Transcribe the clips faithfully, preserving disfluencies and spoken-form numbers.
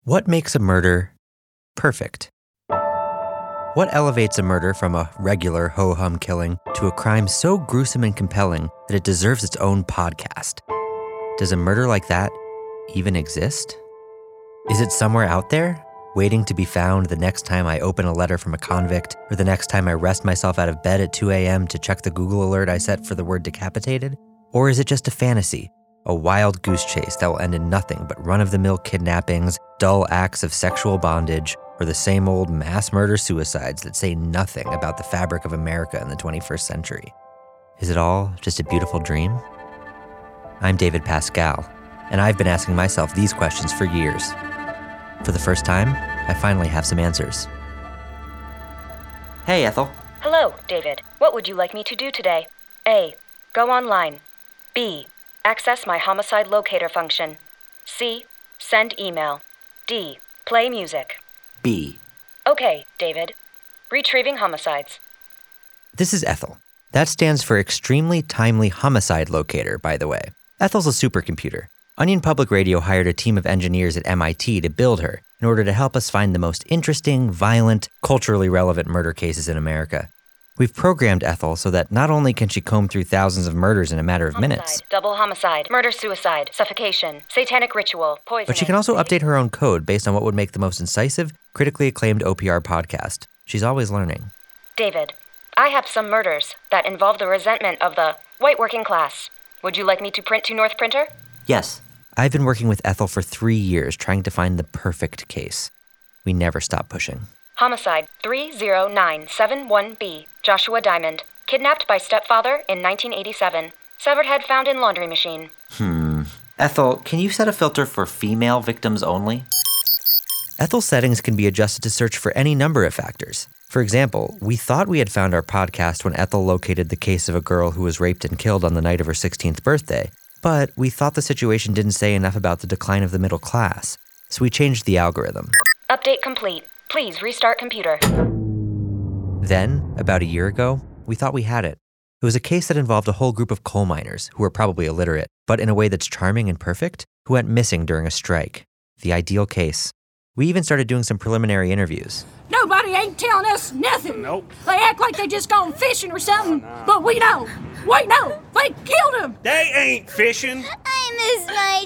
What makes a murder perfect? What elevates a murder from a regular ho-hum killing to a crime so gruesome and compelling that it deserves its own podcast? Does a murder like that even exist? Is it somewhere out there, waiting to be found the next time I open a letter from a convict, or the next time I rest myself out of bed at two a.m. to check the Google alert I set for the word decapitated? Or is it just a fantasy, a wild goose chase that will end in nothing but run-of-the-mill kidnappings, dull acts of sexual bondage, or the same old mass murder suicides that say nothing about the fabric of America in the twenty-first century? Is it all just a beautiful dream? I'm David Pascal, and I've been asking myself these questions for years. For the first time, I finally have some answers. Hey, Ethel. Hello, David. What would you like me to do today? A. Go online. B. Access my homicide locator function. C. Send email. D. Play music. B. Okay, David. Retrieving homicides. This is Ethel. That stands for Extremely Timely Homicide Locator, by the way. Ethel's a supercomputer. Onion Public Radio hired a team of engineers at M I T to build her in order to help us find the most interesting, violent, culturally relevant murder cases in America. We've programmed Ethel so that not only can she comb through thousands of murders in a matter of Homicide, minutes, double homicide, murder-suicide, suffocation, satanic ritual, poisoning. but she can also update her own code based on what would make the most incisive, critically acclaimed O P R podcast. She's always learning. David, I have some murders that involve the resentment of the white working class. Would you like me to print to North Printer? Yes. I've been working with Ethel for three years trying to find the perfect case. We never stop pushing. Homicide three zero nine seven one B, Joshua Diamond, kidnapped by stepfather in nineteen eighty-seven. Severed head found in laundry machine. Hmm. Ethel, can you set a filter for female victims only? Ethel's settings can be adjusted to search for any number of factors. For example, we thought we had found our podcast when Ethel located the case of a girl who was raped and killed on the night of her sixteenth birthday, but we thought the situation didn't say enough about the decline of the middle class, so we changed the algorithm. Update complete. Please restart computer. Then, about a year ago, we thought we had it. It was a case that involved a whole group of coal miners who were probably illiterate, but in a way that's charming and perfect, who went missing during a strike. The ideal case. We even started doing some preliminary interviews. Nobody ain't telling us nothing. Nope. They act like they just gone fishing or something, but we know. We know. They killed him. They ain't fishing. I miss my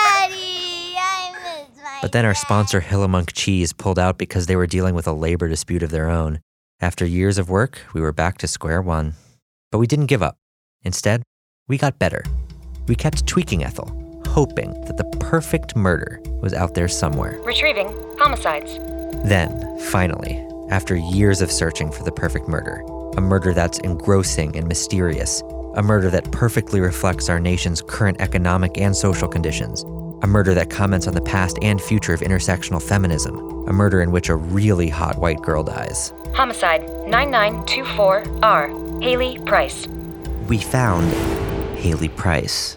daddy. I miss my But then our dad. sponsor, Hillamunk Cheese, pulled out because they were dealing with a labor dispute of their own. After years of work, we were back to square one. But we didn't give up. Instead, we got better. We kept tweaking Ethel, hoping that the perfect murder was out there somewhere. Retrieving homicides. Then, finally, after years of searching for the perfect murder, a murder that's engrossing and mysterious, a murder that perfectly reflects our nation's current economic and social conditions, a murder that comments on the past and future of intersectional feminism, a murder in which a really hot white girl dies. Homicide nine nine two four R, Haley Price. We found Haley Price.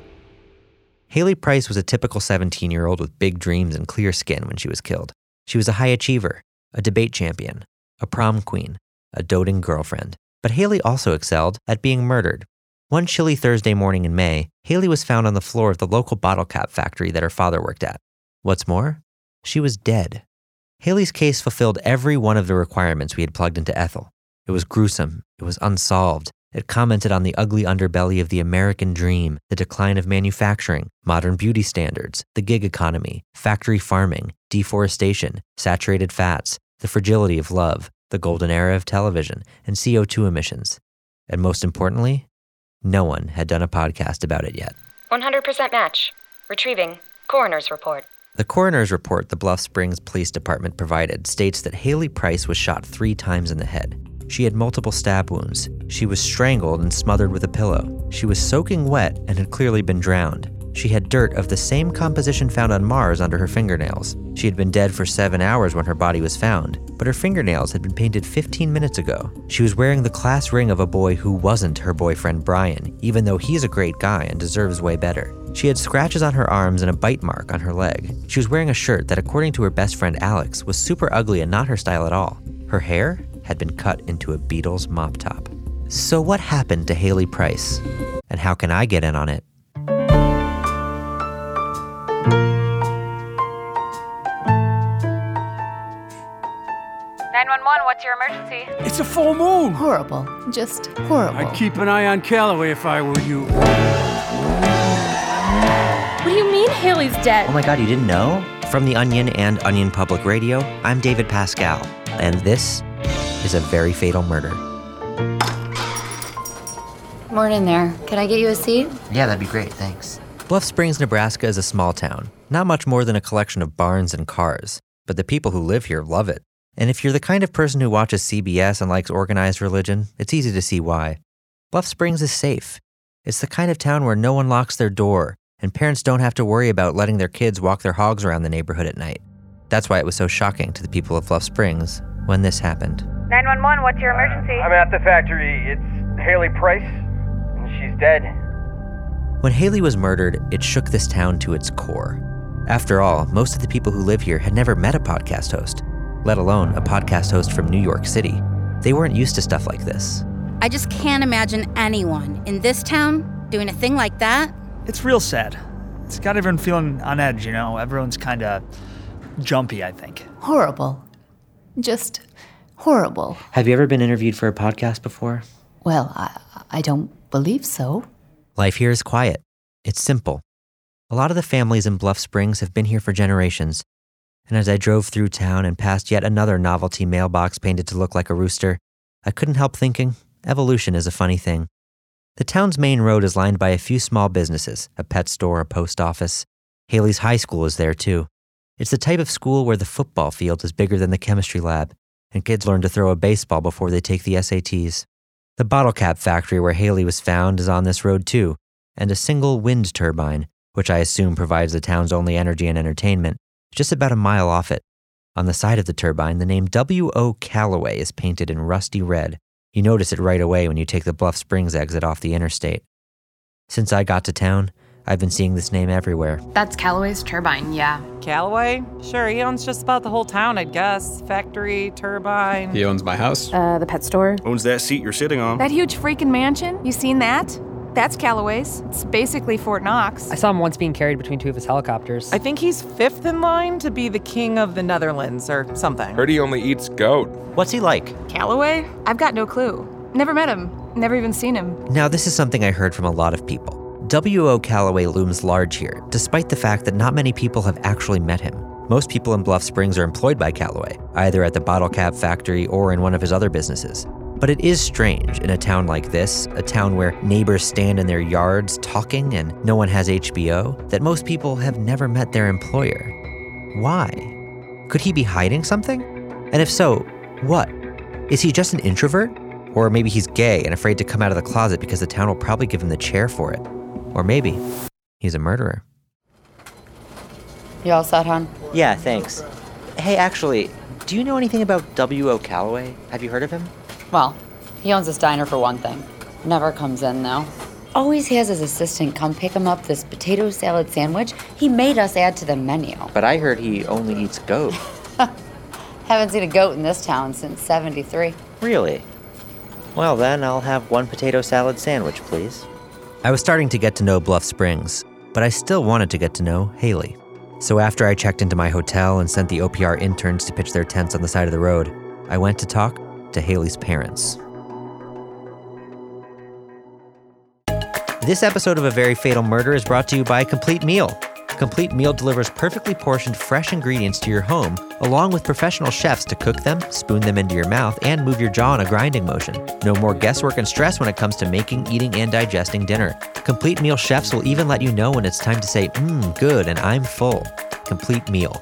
Haley Price was a typical seventeen-year-old with big dreams and clear skin when she was killed. She was a high achiever, a debate champion, a prom queen, a doting girlfriend. But Haley also excelled at being murdered. One chilly Thursday morning in May, Haley was found on the floor of the local bottle cap factory that her father worked at. What's more, she was dead. Haley's case fulfilled every one of the requirements we had plugged into Ethel. It was gruesome. It was unsolved. It commented on the ugly underbelly of the American dream, the decline of manufacturing, modern beauty standards, the gig economy, factory farming, deforestation, saturated fats, the fragility of love, the golden era of television, and C O two emissions. And most importantly, no one had done a podcast about it yet. one hundred percent match. Retrieving coroner's report. The coroner's report the Bluff Springs Police Department provided states that Haley Price was shot three times in the head. She had multiple stab wounds. She was strangled and smothered with a pillow. She was soaking wet and had clearly been drowned. She had dirt of the same composition found on Mars under her fingernails. She had been dead for seven hours when her body was found, but her fingernails had been painted fifteen minutes ago. She was wearing the class ring of a boy who wasn't her boyfriend Brian, even though he's a great guy and deserves way better. She had scratches on her arms and a bite mark on her leg. She was wearing a shirt that, according to her best friend Alex, was super ugly and not her style at all. Her hair had been cut into a Beatles mop top. So what happened to Haley Price? And how can I get in on it? nine one one, what's your emergency? It's a full moon. Horrible. Just horrible. I'd keep an eye on Calloway if I were you. What do you mean Haley's dead? Oh my God, you didn't know? From The Onion and Onion Public Radio, I'm David Pascal, and this is A Very Fatal Murder. Morning there. Can I get you a seat? Yeah, that'd be great, thanks. Bluff Springs, Nebraska is a small town, not much more than a collection of barns and cars, but the people who live here love it. And if you're the kind of person who watches C B S and likes organized religion, it's easy to see why. Bluff Springs is safe. It's the kind of town where no one locks their door, and parents don't have to worry about letting their kids walk their hogs around the neighborhood at night. That's why it was so shocking to the people of Bluff Springs when this happened. nine one one, what's your emergency? I'm at the factory. It's Haley Price, and she's dead. When Haley was murdered, it shook this town to its core. After all, most of the people who live here had never met a podcast host, let alone a podcast host from New York City. They weren't used to stuff like this. I just can't imagine anyone in this town doing a thing like that. It's real sad. It's got everyone feeling on edge, you know? Everyone's kind of jumpy, I think. Horrible. Just horrible. Have you ever been interviewed for a podcast before? Well, I, I don't believe so. Life here is quiet. It's simple. A lot of the families in Bluff Springs have been here for generations. And as I drove through town and passed yet another novelty mailbox painted to look like a rooster, I couldn't help thinking, evolution is a funny thing. The town's main road is lined by a few small businesses, a pet store, a post office. Haley's high school is there too. It's the type of school where the football field is bigger than the chemistry lab, and kids learn to throw a baseball before they take the S A Ts. The bottle cap factory where Haley was found is on this road too, and a single wind turbine, which I assume provides the town's only energy and entertainment, is just about a mile off it. On the side of the turbine, the name W O Calloway is painted in rusty red. You notice it right away when you take the Bluff Springs exit off the interstate. Since I got to town, I've been seeing this name everywhere. That's Calloway's turbine, yeah. Calloway? Sure, he owns just about the whole town, I'd guess. Factory, turbine. He owns my house. Uh, the pet store. Owns that seat you're sitting on. That huge freaking mansion? You seen that? That's Calloway's. It's basically Fort Knox. I saw him once being carried between two of his helicopters. I think he's fifth in line to be the king of the Netherlands or something. Heard he only eats goat. What's he like? Calloway? I've got no clue. Never met him. Never even seen him. Now, this is something I heard from a lot of people. W O Calloway looms large here, despite the fact that not many people have actually met him. Most people in Bluff Springs are employed by Calloway, either at the bottle cap factory or in one of his other businesses. But it is strange in a town like this, a town where neighbors stand in their yards talking and no one has H B O, that most people have never met their employer. Why? Could he be hiding something? And if so, what? Is he just an introvert? Or maybe he's gay and afraid to come out of the closet because the town will probably give him the chair for it. Or maybe he's a murderer. You all set, hon? Yeah, thanks. Hey, actually, do you know anything about W O Calloway? Have you heard of him? Well, he owns this diner for one thing. Never comes in, though. Always has his assistant come pick him up this potato salad sandwich he made us add to the menu. But I heard he only eats goat. Haven't seen a goat in this town since seventy-three. Really? Well, then I'll have one potato salad sandwich, please. I was starting to get to know Bluff Springs, but I still wanted to get to know Haley. So after I checked into my hotel and sent the O P R interns to pitch their tents on the side of the road, I went to talk to Haley's parents. This episode of A Very Fatal Murder is brought to you by Complete Meal. Complete Meal delivers perfectly portioned fresh ingredients to your home, along with professional chefs to cook them, spoon them into your mouth, and move your jaw in a grinding motion. No more guesswork and stress when it comes to making, eating, and digesting dinner. Complete Meal chefs will even let you know when it's time to say, mmm, good, and I'm full. Complete Meal.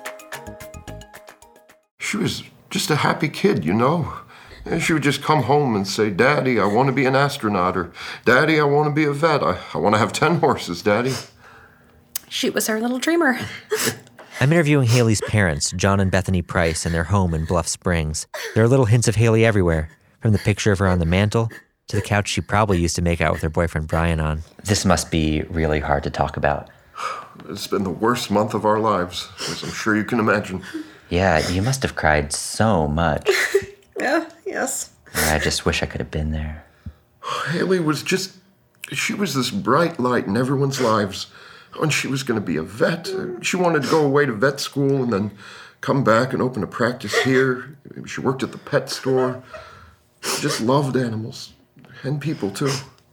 She was just a happy kid, you know. And she would just come home and say, Daddy, I want to be an astronaut, or Daddy, I want to be a vet. I, I want to have ten horses, Daddy. She was our little dreamer. I'm interviewing Haley's parents, John and Bethany Price, in their home in Bluff Springs. There are little hints of Haley everywhere, from the picture of her on the mantle to the couch she probably used to make out with her boyfriend Brian on. This must be really hard to talk about. It's been the worst month of our lives, as I'm sure you can imagine. Yeah, you must have cried so much. Yeah, yes. I just wish I could have been there. Haley was just, she was this bright light in everyone's lives. And she was going to be a vet. She wanted to go away to vet school and then come back and open a practice here. She worked at the pet store. She just loved animals. And people, too.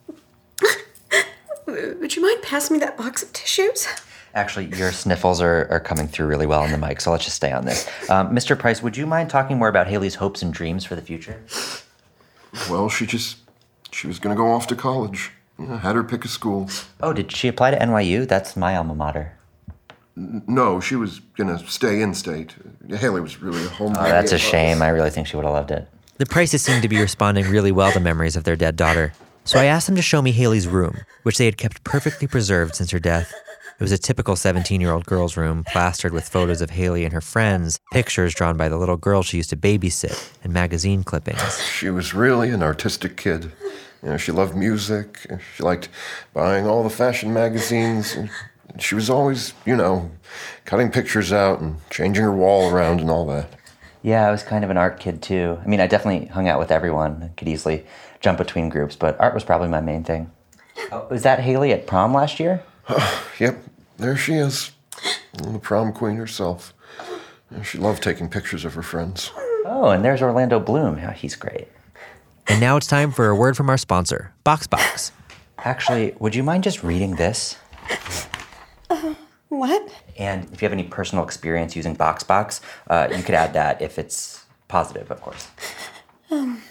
Would you mind passing me that box of tissues? Actually, your sniffles are, are coming through really well on the mic, so let's just stay on this. Um, Mister Price, would you mind talking more about Haley's hopes and dreams for the future? Well, she just, she was going to go off to college. You know, had her pick a school. Oh, did she apply to N Y U? That's my alma mater. N- no, she was going to stay in state. Haley was really a home. Oh, that's a shame. I really think she would have loved it. The Prices seemed to be responding really well to memories of their dead daughter. So I asked them to show me Haley's room, which they had kept perfectly preserved since her death. It was a typical seventeen-year-old girl's room, plastered with photos of Haley and her friends, pictures drawn by the little girl she used to babysit, and magazine clippings. She was really an artistic kid. You know, she loved music. She liked buying all the fashion magazines. And she was always, you know, cutting pictures out and changing her wall around and all that. Yeah, I was kind of an art kid, too. I mean, I definitely hung out with everyone. I could easily jump between groups, but art was probably my main thing. Oh, was that Haley at prom last year? Oh, yep, there she is. The prom queen herself. She loved taking pictures of her friends. Oh, and there's Orlando Bloom. Yeah, he's great. And now it's time for a word from our sponsor, BoxBox. Actually, would you mind just reading this? Uh, what? And if you have any personal experience using BoxBox, uh, you could add that if it's positive, of course. Um,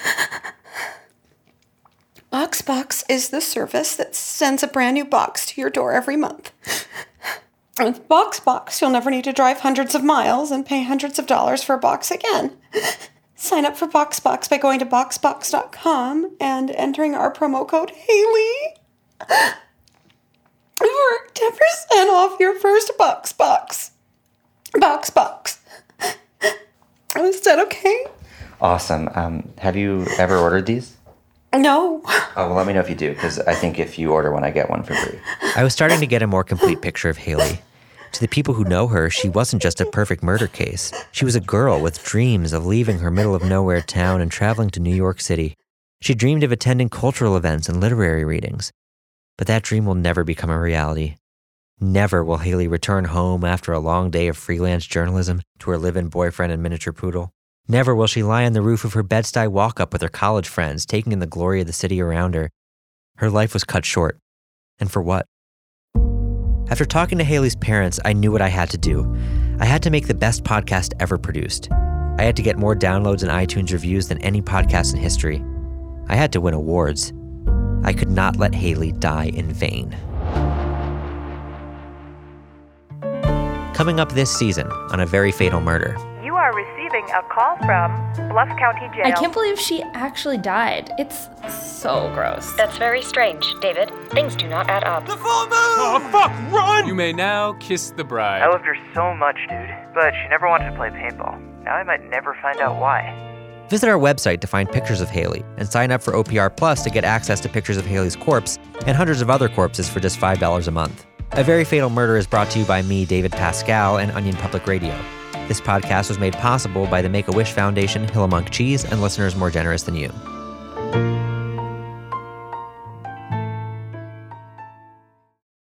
BoxBox is the service that sends a brand new box to your door every month. With BoxBox, you'll never need to drive hundreds of miles and pay hundreds of dollars for a box again. Sign up for BoxBox by going to box box dot com and entering our promo code Haley for ten percent off your first BoxBox. BoxBox. Is that okay? Awesome. Um, have you ever ordered these? No. Oh, well, let me know if you do, because I think if you order one, I get one for free. I was starting to get a more complete picture of Haley. To the people who know her, she wasn't just a perfect murder case. She was a girl with dreams of leaving her middle-of-nowhere town and traveling to New York City. She dreamed of attending cultural events and literary readings. But that dream will never become a reality. Never will Haley return home after a long day of freelance journalism to her live-in boyfriend and miniature poodle. Never will she lie on the roof of her Bed-Stuy walk-up with her college friends, taking in the glory of the city around her. Her life was cut short. And for what? After talking to Haley's parents, I knew what I had to do. I had to make the best podcast ever produced. I had to get more downloads and iTunes reviews than any podcast in history. I had to win awards. I could not let Haley die in vain. Coming up this season on A Very Fatal Murder. You are receiving a call from Bluff County Jail. I can't believe she actually died. It's so gross. That's very strange, David. Things do not add up. The full moon! Oh, fuck, run! You may now kiss the bride. I loved her so much, dude, but she never wanted to play paintball. Now I might never find out why. Visit our website to find pictures of Haley and sign up for O P R Plus to get access to pictures of Haley's corpse and hundreds of other corpses for just five dollars a month. A Very Fatal Murder is brought to you by me, David Pascal, and Onion Public Radio. This podcast was made possible by the Make-A-Wish Foundation, Hillamonk Cheese, and listeners more generous than you.